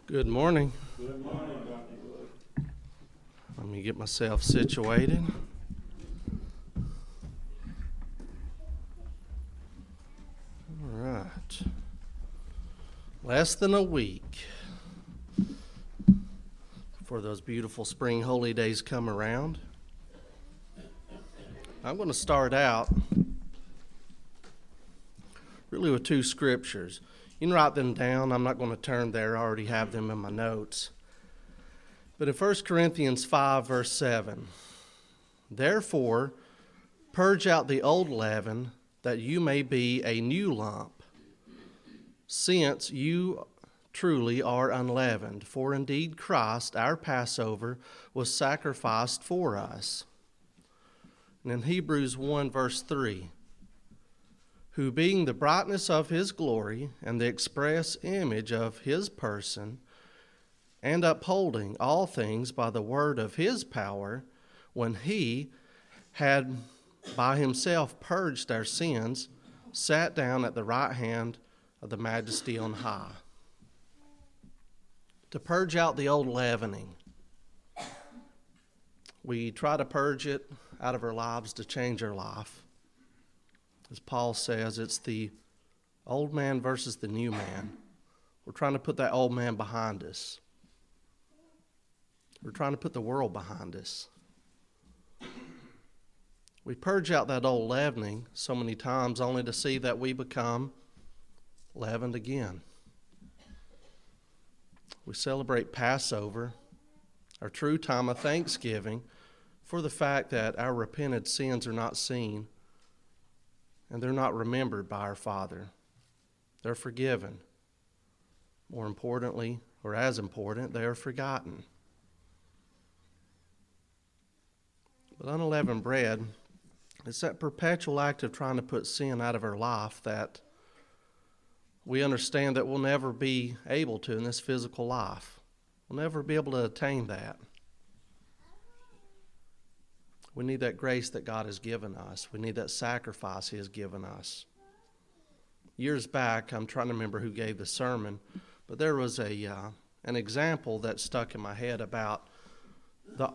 Good morning. Good morning, Dr. Wood. Let me get myself situated. All right. Less than a week before those beautiful spring holy days come around. I'm going to start out really with two scriptures. You can write them down. I'm not going to turn there. I already have them in my notes. But in 1 Corinthians 5, verse 7, therefore, purge out the old leaven, that you may be a new lump, since you truly are unleavened. For indeed Christ, our Passover, was sacrificed for us. And in Hebrews 1, verse 3, who being the brightness of his glory and the express image of his person, and upholding all things by the word of his power, when he had by himself purged our sins, sat down at the right hand of the Majesty on high. To purge out the old leavening. We try to purge it out of our lives to change our life. As Paul says, it's the old man versus the new man. We're trying to put that old man behind us. We're trying to put the world behind us. We purge out that old leavening so many times only to see that we become leavened again. We celebrate Passover, our true time of thanksgiving, for the fact that our repented sins are not seen and they're not remembered by our Father. They're forgiven. More importantly, or as important, they are forgotten. But unleavened bread, it's that perpetual act of trying to put sin out of our life that we understand that we'll never be able to in this physical life. We'll never be able to attain that. We need that grace that God has given us. We need that sacrifice He has given us. Years back, I'm trying to remember who gave the sermon, but there was an example that stuck in my head about the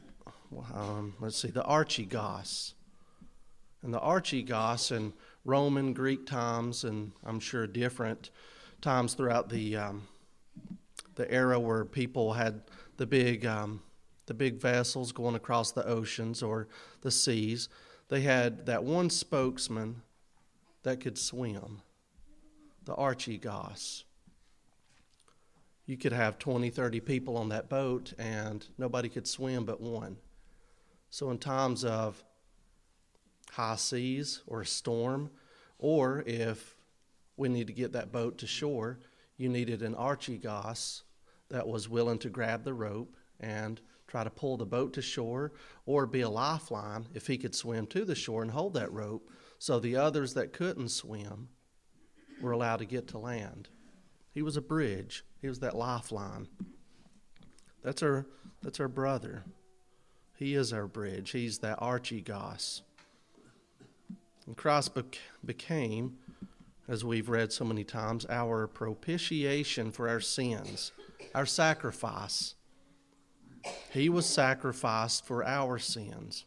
Archegos. And the Archegos in Roman, Greek times, and I'm sure different times throughout the era where people had the big vessels going across the oceans or the seas, they had that one spokesman that could swim, the Archegos. You could have 20, 30 people on that boat and nobody could swim but one. So in times of high seas or a storm, or if we need to get that boat to shore, you needed an Archegos that was willing to grab the rope and try to pull the boat to shore, or be a lifeline if he could swim to the shore and hold that rope so the others that couldn't swim were allowed to get to land. He was a bridge. He was that lifeline. That's our brother. He is our bridge. He's that Archegos. And Christ became, as we've read so many times, our propitiation for our sins, our sacrifice. He was sacrificed for our sins.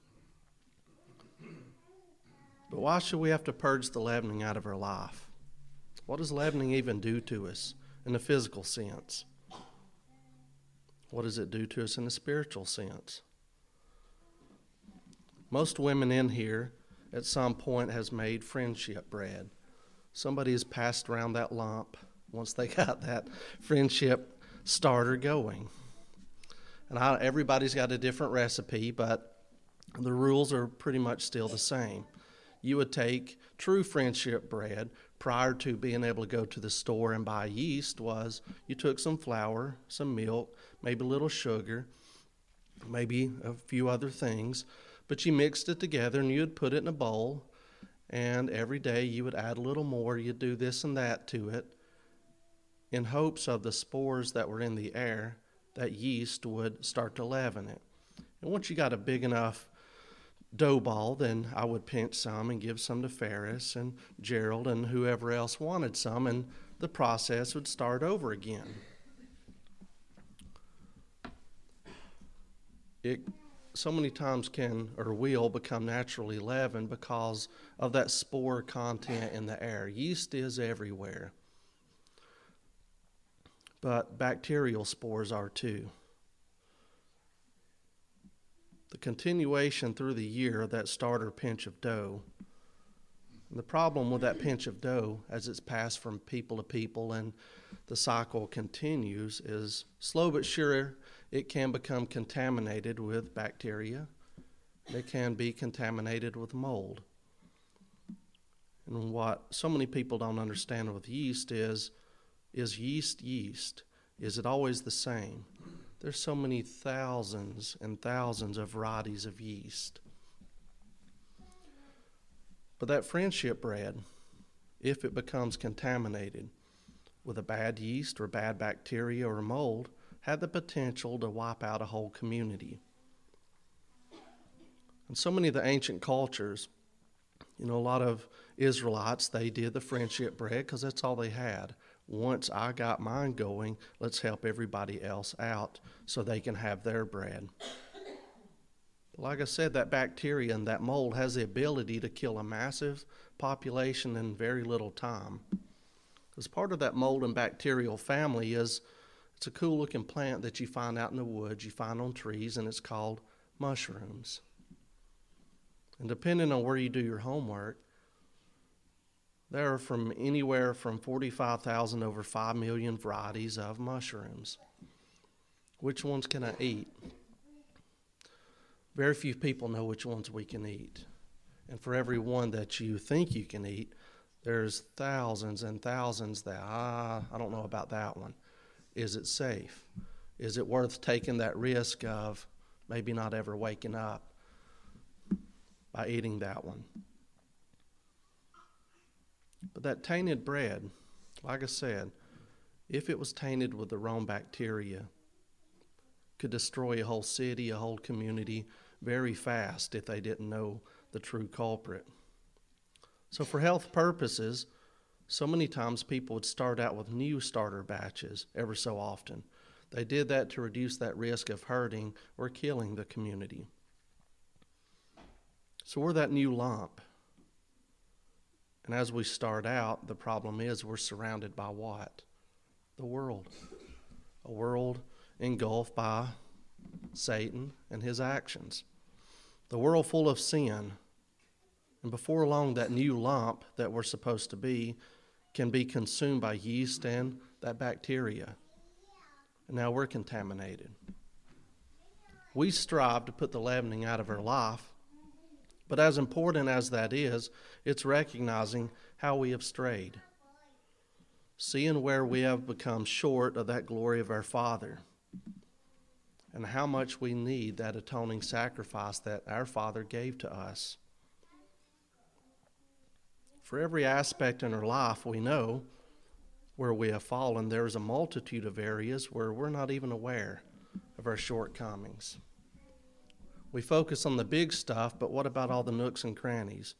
But why should we have to purge the leavening out of our life? What does leavening even do to us in a physical sense? What does it do to us in a spiritual sense? Most women in here at some point has made friendship bread. Somebody has passed around that lump once they got that friendship starter going. And everybody's got a different recipe, but the rules are pretty much still the same. You would take true friendship bread prior to being able to go to the store and buy yeast. Was you took some flour, some milk, maybe a little sugar, maybe a few other things, but you mixed it together and you would put it in a bowl, and every day you would add a little more. You'd do this and that to it in hopes of the spores that were in the air, that yeast would start to leaven it. And once you got a big enough dough ball, then I would pinch some and give some to Ferris and Gerald and whoever else wanted some, and the process would start over again. it so many times can or will become naturally leavened because of that spore content in the air. Yeast is everywhere, but bacterial spores are too. The continuation through the year of that starter pinch of dough. And the problem with that pinch of dough, as it's passed from people to people and the cycle continues, is slow but sure it can become contaminated with bacteria. It can be contaminated with mold. And what so many people don't understand with yeast is yeast yeast? Is it always the same? There's so many thousands and thousands of varieties of yeast. But that friendship bread, if it becomes contaminated with a bad yeast or bad bacteria or mold, had the potential to wipe out a whole community. And so many of the ancient cultures, a lot of Israelites, they did the friendship bread because that's all they had. Once I got mine going, let's help everybody else out so they can have their bread. Like I said, that bacteria and that mold has the ability to kill a massive population in very little time. Because part of that mold and bacterial family is, it's a cool looking plant that you find out in the woods, you find on trees, and it's called mushrooms. And depending on where you do your homework, there are from anywhere from 45,000 over 5 million varieties of mushrooms. Which ones can I eat? Very few people know which ones we can eat. And for every one that you think you can eat, there's thousands and thousands that, I don't know about that one. Is it safe? Is it worth taking that risk of maybe not ever waking up by eating that one? But that tainted bread, like I said, if it was tainted with the wrong bacteria, could destroy a whole city, a whole community very fast if they didn't know the true culprit. So for health purposes, so many times people would start out with new starter batches ever so often. They did that to reduce that risk of hurting or killing the community. So we're that new lump. And as we start out, the problem is we're surrounded by what? The world. A world engulfed by Satan and his actions. The world full of sin. And before long, that new lump that we're supposed to be can be consumed by yeast and that bacteria. And now we're contaminated. We strive to put the leavening out of our life. But as important as that is, it's recognizing how we have strayed. Seeing where we have become short of that glory of our Father. And how much we need that atoning sacrifice that our Father gave to us. For every aspect in our life, we know where we have fallen. There is a multitude of areas where we're not even aware of our shortcomings. We focus on the big stuff, but what about all the nooks and crannies?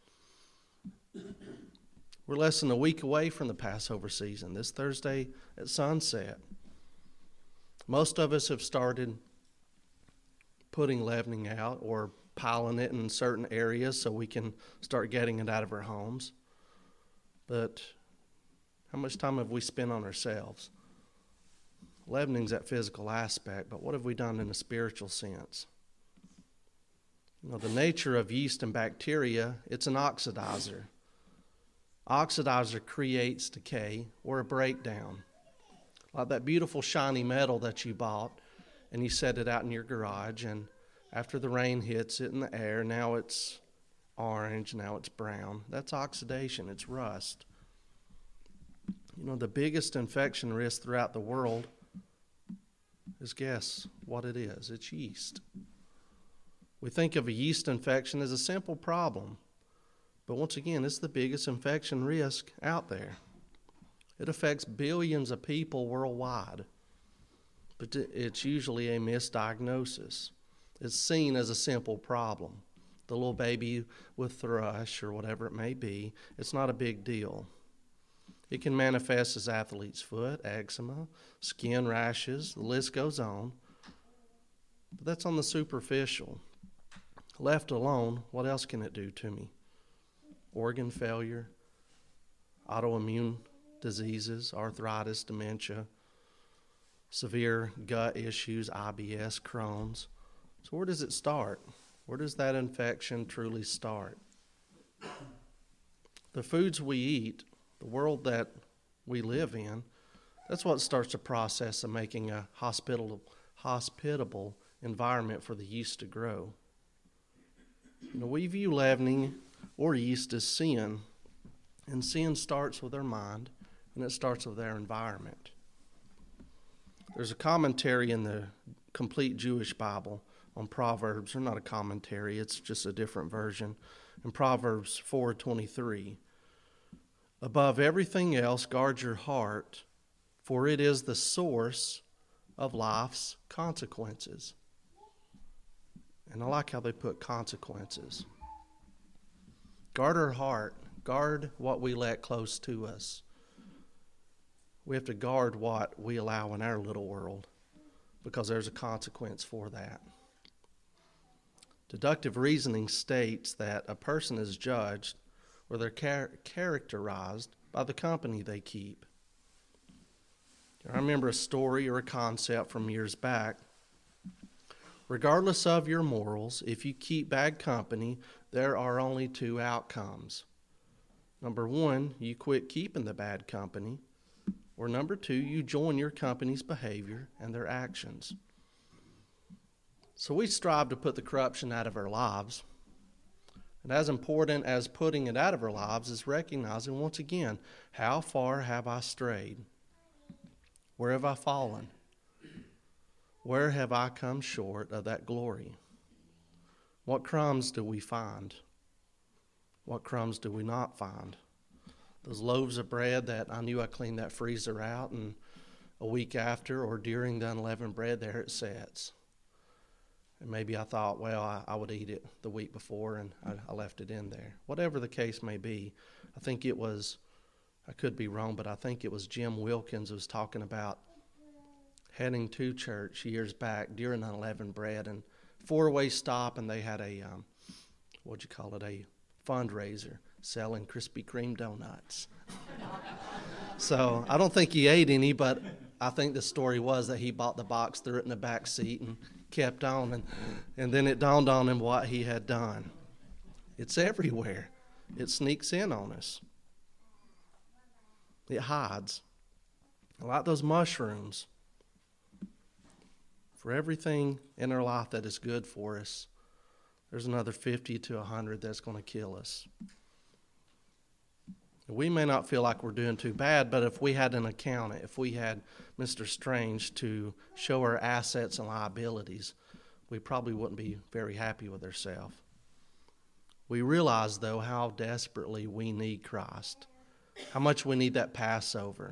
We're less than a week away from the Passover season, this Thursday at sunset. Most of us have started putting leavening out or piling it in certain areas so we can start getting it out of our homes. But how much time have we spent on ourselves? Leavening's that physical aspect, but what have we done in a spiritual sense? The nature of yeast and bacteria, it's an oxidizer. Oxidizer creates decay or a breakdown. Like that beautiful shiny metal that you bought and you set it out in your garage, and after the rain hits it in the air, now it's orange, now it's brown. That's oxidation, it's rust. The biggest infection risk throughout the world is, guess what it is? It's yeast. We think of a yeast infection as a simple problem, but once again, it's the biggest infection risk out there. It affects billions of people worldwide, but it's usually a misdiagnosis. It's seen as a simple problem. The little baby with thrush or whatever it may be, it's not a big deal. It can manifest as athlete's foot, eczema, skin rashes, the list goes on. But that's on the superficial. Left alone, what else can it do to me? Organ failure, autoimmune diseases, arthritis, dementia, severe gut issues, IBS, Crohn's. So where does it start? Where does that infection truly start? The foods we eat, the world that we live in, that's what starts the process of making a hospitable environment for the yeast to grow. We view leavening or yeast as sin, and sin starts with our mind, and it starts with our environment. There's a commentary in the Complete Jewish Bible on Proverbs, or not a commentary, it's just a different version. In Proverbs 4:23, above everything else, guard your heart, for it is the source of life's consequences. And I like how they put consequences. Guard our heart. Guard what we let close to us. We have to guard what we allow in our little world, because there's a consequence for that. Deductive reasoning states that a person is judged or they're characterized by the company they keep. I remember a story or a concept from years back. Regardless of your morals, if you keep bad company, there are only two outcomes. Number one, you quit keeping the bad company. Or number two, you join your company's behavior and their actions. So we strive to put the corruption out of our lives. And as important as putting it out of our lives is recognizing, once again, how far have I strayed? Where have I fallen? Where have I come short of that glory? What crumbs do we find? What crumbs do we not find? Those loaves of bread that I knew I cleaned that freezer out, and a week after or during the unleavened bread, there it sits. And maybe I thought, well, I would eat it the week before, and I left it in there. Whatever the case may be, I think it was, I could be wrong, but I think it was Jim Wilkins who was talking about heading to church years back during unleavened bread, and four-way stop, and they had a, a fundraiser selling Krispy Kreme donuts. So I don't think he ate any, but I think the story was that he bought the box, threw it in the back seat, and kept on, and then it dawned on him what he had done. It's everywhere. It sneaks in on us. It hides. Like those mushrooms. For everything in our life that is good for us, there's another 50 to 100 that's going to kill us. We may not feel like we're doing too bad, but if we had an accountant, if we had Mr. Strange to show our assets and liabilities, we probably wouldn't be very happy with ourselves. We realize, though, how desperately we need Christ, how much we need that Passover.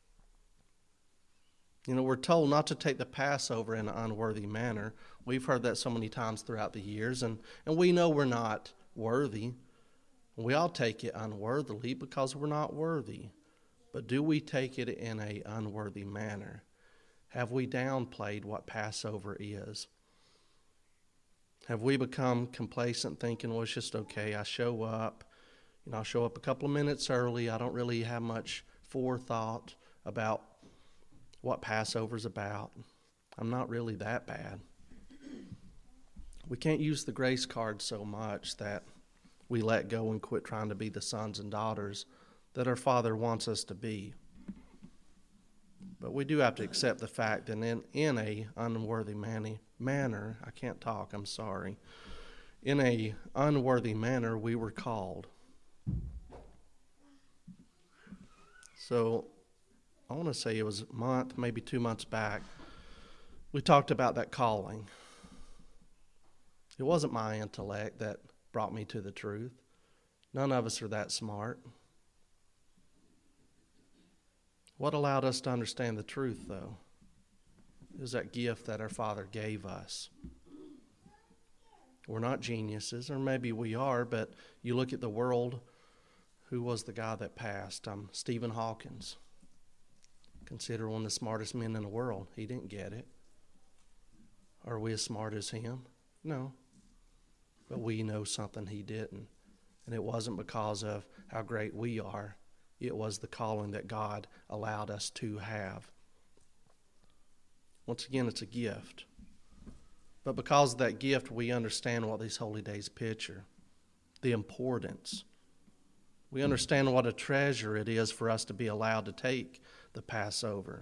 We're told not to take the Passover in an unworthy manner. We've heard that so many times throughout the years, and we know we're not worthy. We all take it unworthily because we're not worthy. But do we take it in an unworthy manner? Have we downplayed what Passover is? Have we become complacent thinking, well, it's just okay, I show up. I'll show up a couple of minutes early. I don't really have much forethought about what Passover's about. I'm not really that bad. We can't use the grace card so much that we let go and quit trying to be the sons and daughters that our Father wants us to be. But we do have to accept the fact that in a unworthy manner, I can't talk, I'm sorry. In a unworthy manner, we were called. So I want to say it was a month, maybe 2 months back, we talked about that calling. It wasn't my intellect that brought me to the truth. None of us are that smart. What allowed us to understand the truth, though, is that gift that our Father gave us. We're not geniuses, or maybe we are, but you look at the world, who was the guy that passed? Stephen Hawkins. Considered one of the smartest men in the world. He didn't get it. Are we as smart as him? No. But we know something he didn't. And it wasn't because of how great we are. It was the calling that God allowed us to have. Once again, it's a gift. But because of that gift, we understand what these holy days picture. The importance. We understand what a treasure it is for us to be allowed to take the Passover.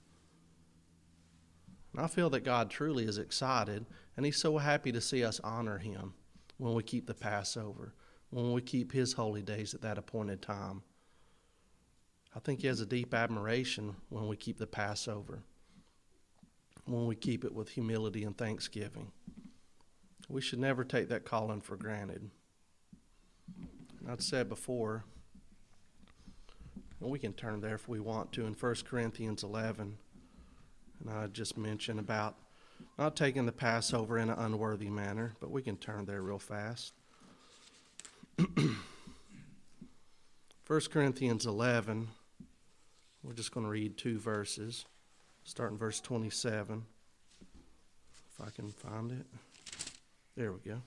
And I feel that God truly is excited, and he's so happy to see us honor him when we keep the Passover, when we keep his holy days at that appointed time. I think he has a deep admiration when we keep the Passover, when we keep it with humility and thanksgiving. We should never take that calling for granted. I'd said before, and we can turn there if we want to, in 1 Corinthians 11, and I just mentioned about not taking the Passover in an unworthy manner, but we can turn there real fast. 1 Corinthians 11, we're just going to read 2 verses, starting verse 27, if I can find it. There we go.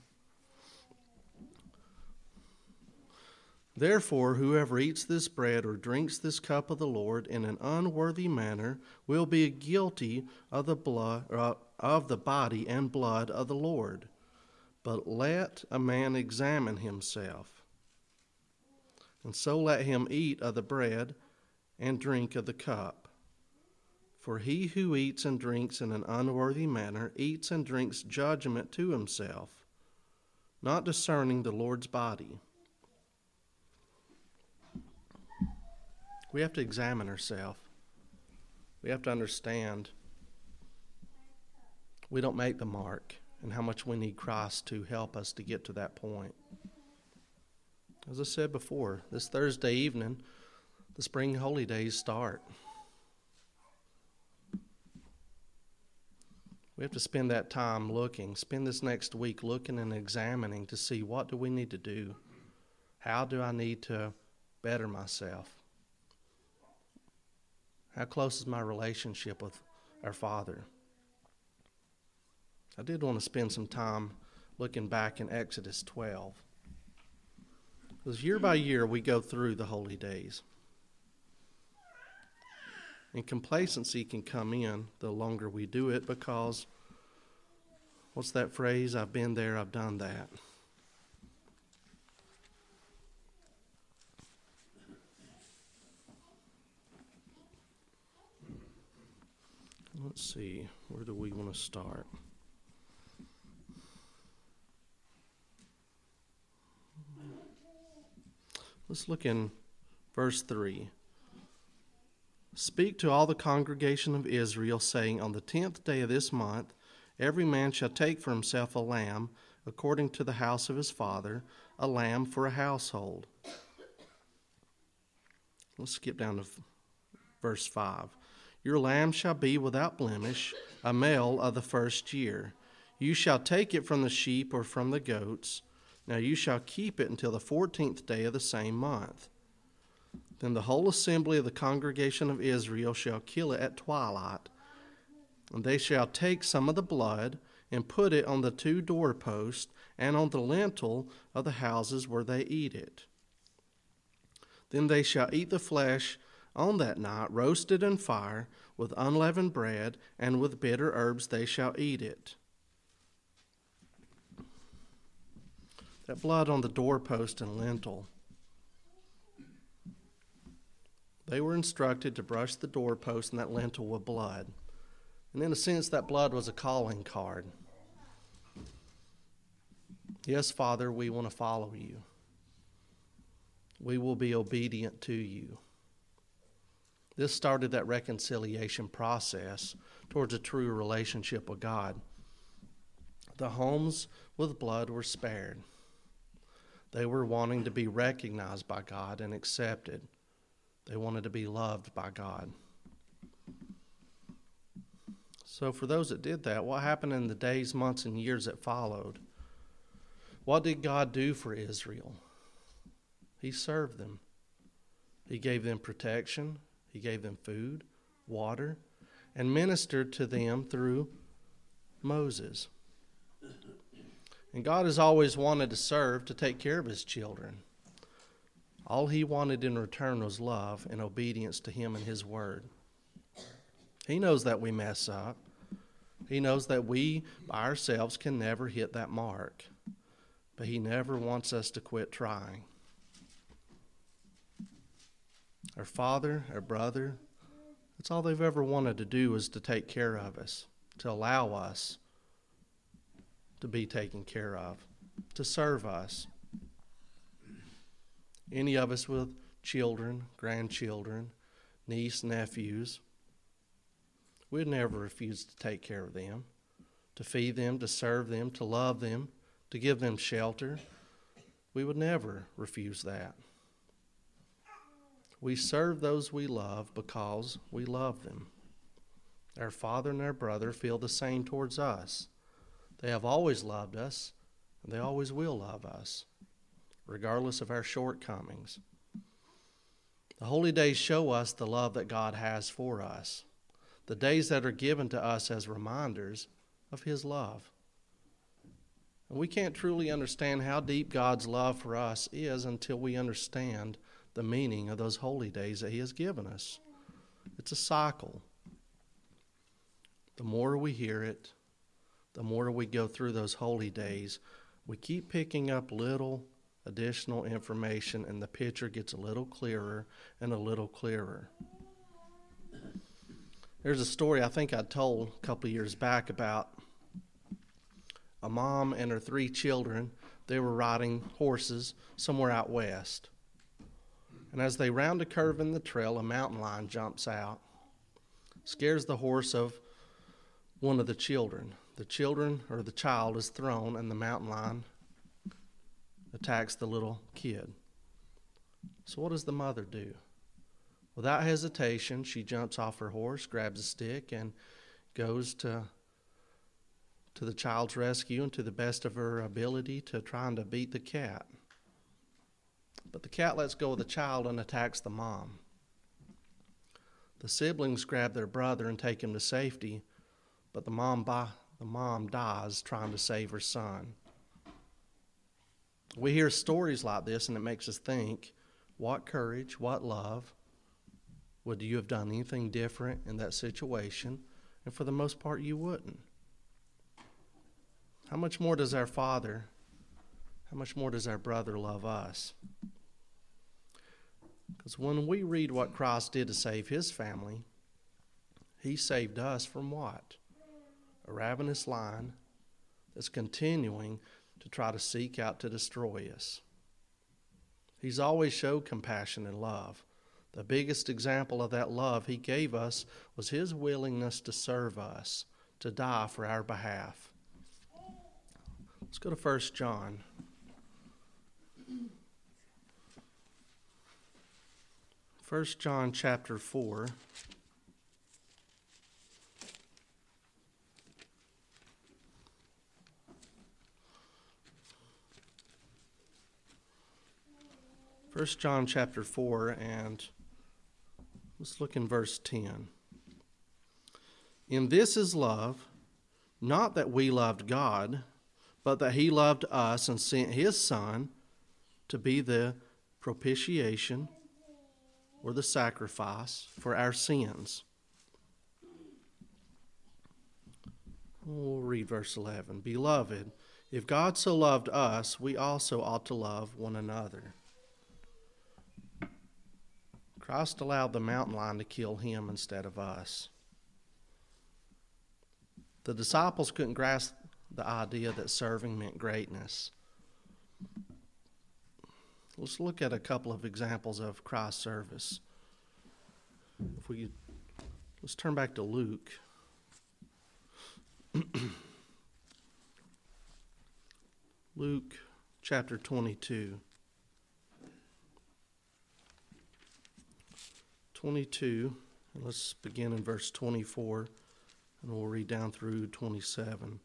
Therefore, whoever eats this bread or drinks this cup of the Lord in an unworthy manner will be guilty of the body and blood of the Lord. But let a man examine himself, and so let him eat of the bread and drink of the cup. For he who eats and drinks in an unworthy manner eats and drinks judgment to himself, not discerning the Lord's body. We have to examine ourselves. We have to understand we don't make the mark and how much we need Christ to help us to get to that point. As I said before, this Thursday evening, the spring holy days start. We have to spend that time spend this next week looking and examining to see what do we need to do. How do I need to better myself? How close is my relationship with our Father? I did want to spend some time looking back in Exodus 12. Because year by year we go through the holy days. And complacency can come in the longer we do it because, what's that phrase? I've been there, I've done that. Let's see, where do we want to start? Let's look in verse 3. Speak to all the congregation of Israel, saying, on the 10th day of this month, every man shall take for himself a lamb, according to the house of his father, a lamb for a household. Let's skip down to verse 5. Your lamb shall be without blemish, a male of the first year. You shall take it from the sheep or from the goats. Now you shall keep it until the 14th day of the same month. Then the whole assembly of the congregation of Israel shall kill it at twilight. And they shall take some of the blood and put it on the 2 doorposts and on the lintel of the houses where they eat it. Then they shall eat the flesh on that night, roasted in fire, with unleavened bread, and with bitter herbs they shall eat it. That blood on the doorpost and lintel. They were instructed to brush the doorpost and that lintel with blood. And in a sense, that blood was a calling card. Yes, Father, we want to follow you. We will be obedient to you. This started that reconciliation process towards a true relationship with God. The homes with blood were spared. They were wanting to be recognized by God and accepted. They wanted to be loved by God. So for those that did that, what happened in the days, months, and years that followed? What did God do for Israel? He served them. He gave them protection. He gave them food, water, and ministered to them through Moses. And God has always wanted to serve, to take care of his children. All he wanted in return was love and obedience to him and his word. He knows that we mess up. He knows that we, by ourselves, can never hit that mark. But he never wants us to quit trying. Our father, our brother, that's all they've ever wanted to do is to take care of us, to allow us to be taken care of, to serve us. Any of us with children, grandchildren, niece, nephews, we'd never refuse to take care of them, to feed them, to serve them, to love them, to give them shelter. We would never refuse that. We serve those we love because we love them. Our father and our brother feel the same towards us. They have always loved us, and they always will love us, regardless of our shortcomings. The holy days show us the love that God has for us, the days that are given to us as reminders of his love. And we can't truly understand how deep God's love for us is until we understand the meaning of those holy days that he has given us. It's a cycle. The more we hear it, the more we go through those holy days, we keep picking up little additional information, and the picture gets a little clearer and a little clearer. There's a story I think I told a couple of years back about a mom and her 3 children. They were riding horses somewhere out west. And as they round a curve in the trail, a mountain lion jumps out, scares the horse of one of the children. The child is thrown, and the mountain lion attacks the little kid. So what does the mother do? Without hesitation, she jumps off her horse, grabs a stick, and goes to the child's rescue and to the best of her ability to trying to beat the cat. But the cat lets go of the child and attacks the mom. The siblings grab their brother and take him to safety, but the mom dies trying to save her son. We hear stories like this, and it makes us think, what courage, what love. Would you have done anything different in that situation? And for the most part, you wouldn't. How much more does our Father, how much more does our brother love us? Because when we read what Christ did to save his family, he saved us from what? A ravenous lion that's continuing to try to seek out to destroy us. He's always showed compassion and love. The biggest example of that love he gave us was his willingness to serve us, to die for our behalf. Let's go to 1 John. 1 John chapter 4. First John chapter 4, and let's look in verse 10. In this is love, not that we loved God, but that he loved us and sent his Son to be the propitiation or the sacrifice for our sins. We'll read verse 11. Beloved, if God so loved us, we also ought to love one another. Christ allowed the mountain lion to kill him instead of us. The disciples couldn't grasp the idea that serving meant greatness. Let's look at a couple of examples of Christ's service. Let's turn back to Luke. Luke chapter 22. 22, and let's begin in verse 24, and we'll read down through 27.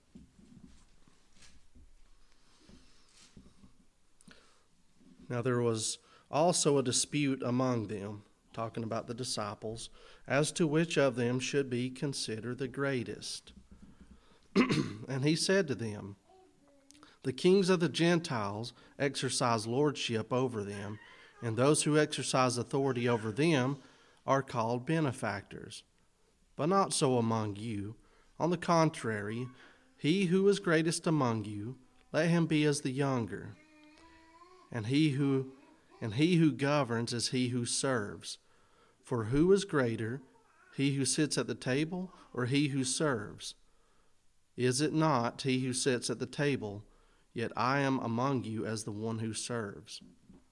Now there was also a dispute among them, talking about the disciples, as to which of them should be considered the greatest. And he said to them, the kings of the Gentiles exercise lordship over them, and those who exercise authority over them are called benefactors. But not so among you. On the contrary, he who is greatest among you, let him be as the younger. And he who governs is he who serves. For who is greater, he who sits at the table or he who serves? Is it not he who sits at the table? Yet I am among you as the one who serves.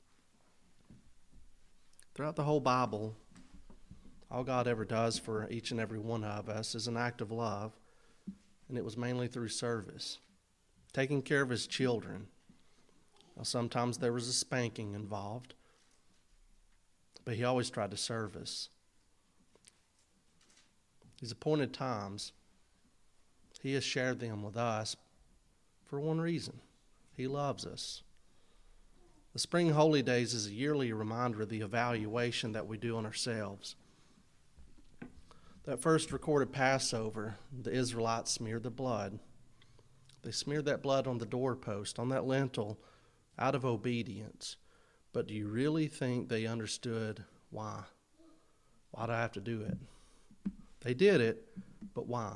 Throughout the whole Bible, all God ever does for each and every one of us is an act of love, and it was mainly through service, taking care of his children. Now, sometimes there was a spanking involved, but he always tried to serve us. These appointed times, he has shared them with us for one reason. He loves us. The Spring Holy Days is a yearly reminder of the evaluation that we do on ourselves. That first recorded Passover, the Israelites smeared the blood. They smeared that blood on the doorpost, on that lintel, out of obedience. But do you really think they understood why? Why do I have to do it? They did it, but why?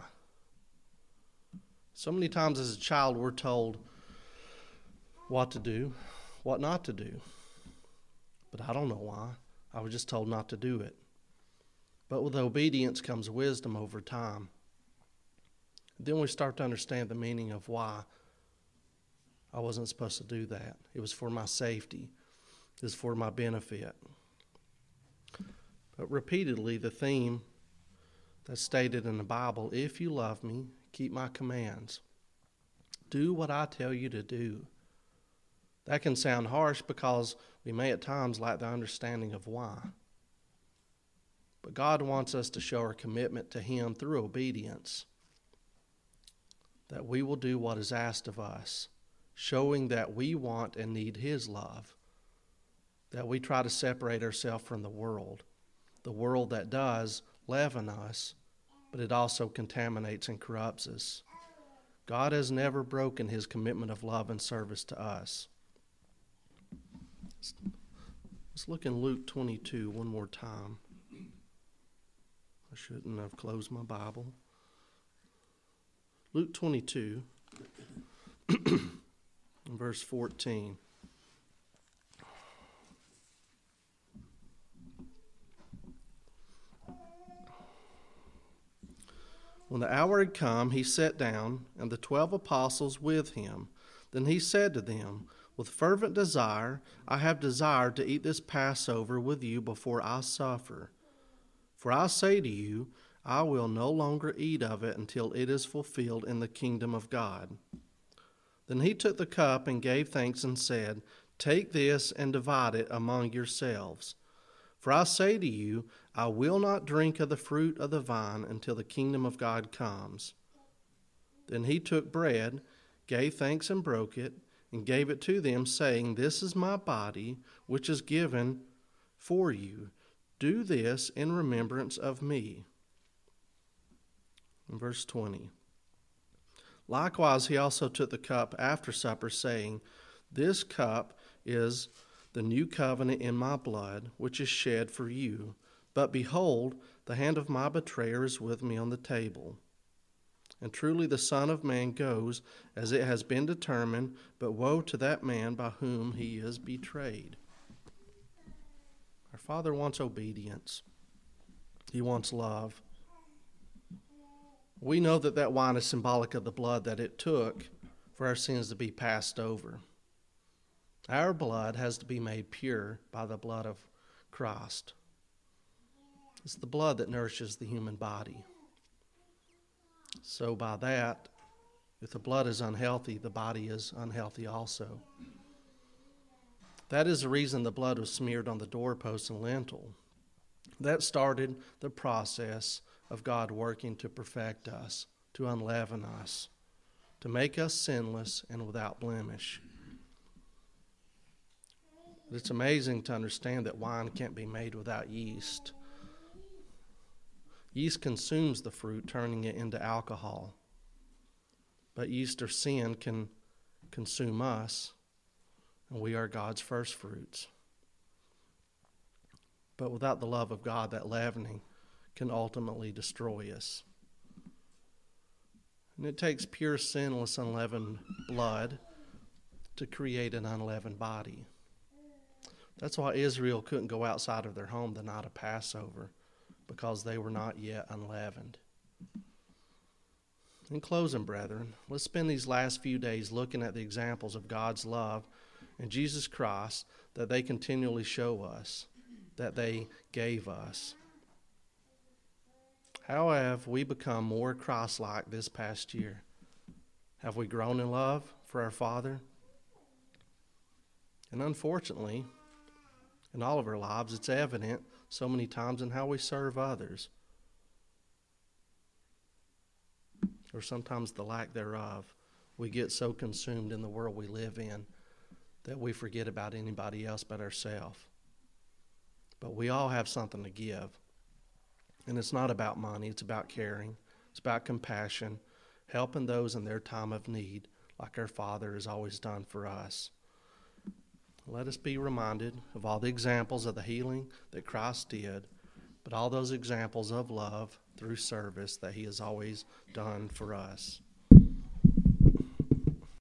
So many times as a child we're told what to do, what not to do. But I don't know why. I was just told not to do it. But with obedience comes wisdom over time. Then we start to understand the meaning of why I wasn't supposed to do that. It was for my safety. It was for my benefit. But repeatedly, the theme that's stated in the Bible, if you love me, keep my commands. Do what I tell you to do. That can sound harsh because we may at times lack the understanding of why. But God wants us to show our commitment to him through obedience, that we will do what is asked of us, showing that we want and need his love, that we try to separate ourselves from the world that does leaven us, but it also contaminates and corrupts us. God has never broken his commitment of love and service to us. Let's look in Luke 22 one more time. I shouldn't have closed my Bible. Luke 22, verse 14. When the hour had come, he sat down, and the 12 apostles with him. Then he said to them, with fervent desire, I have desired to eat this Passover with you before I suffer. For I say to you, I will no longer eat of it until it is fulfilled in the kingdom of God. Then he took the cup and gave thanks and said, take this and divide it among yourselves. For I say to you, I will not drink of the fruit of the vine until the kingdom of God comes. Then he took bread, gave thanks and broke it, and gave it to them, saying, this is my body, which is given for you. Do this in remembrance of me. In verse 20. Likewise, he also took the cup after supper, saying, this cup is the new covenant in my blood, which is shed for you. But behold, the hand of my betrayer is with me on the table. And truly the Son of Man goes as it has been determined, but woe to that man by whom he is betrayed. Our Father wants obedience. He wants love. We know that that wine is symbolic of the blood that it took for our sins to be passed over. Our blood has to be made pure by the blood of Christ. It's the blood that nourishes the human body. So by that, if the blood is unhealthy, the body is unhealthy also. That is the reason the blood was smeared on the doorpost and lintel. That started the process of God working to perfect us, to unleaven us, to make us sinless and without blemish. But it's amazing to understand that wine can't be made without yeast. Yeast consumes the fruit, turning it into alcohol. But yeast or sin can consume us, and we are God's first fruits. But without the love of God, that leavening can ultimately destroy us. And it takes pure, sinless, unleavened blood to create an unleavened body. That's why Israel couldn't go outside of their home the night of Passover, because they were not yet unleavened. In closing, brethren, let's spend these last few days looking at the examples of God's love in Jesus Christ that they continually show us, that they gave us. How have we become more Christ-like this past year? Have we grown in love for our Father? And unfortunately, in all of our lives, it's evident so many times in how we serve others, or sometimes the lack thereof. We get so consumed in the world we live in that we forget about anybody else but ourselves. But we all have something to give. And it's not about money, it's about caring. It's about compassion, helping those in their time of need, like our Father has always done for us. Let us be reminded of all the examples of the healing that Christ did, but all those examples of love through service that he has always done for us.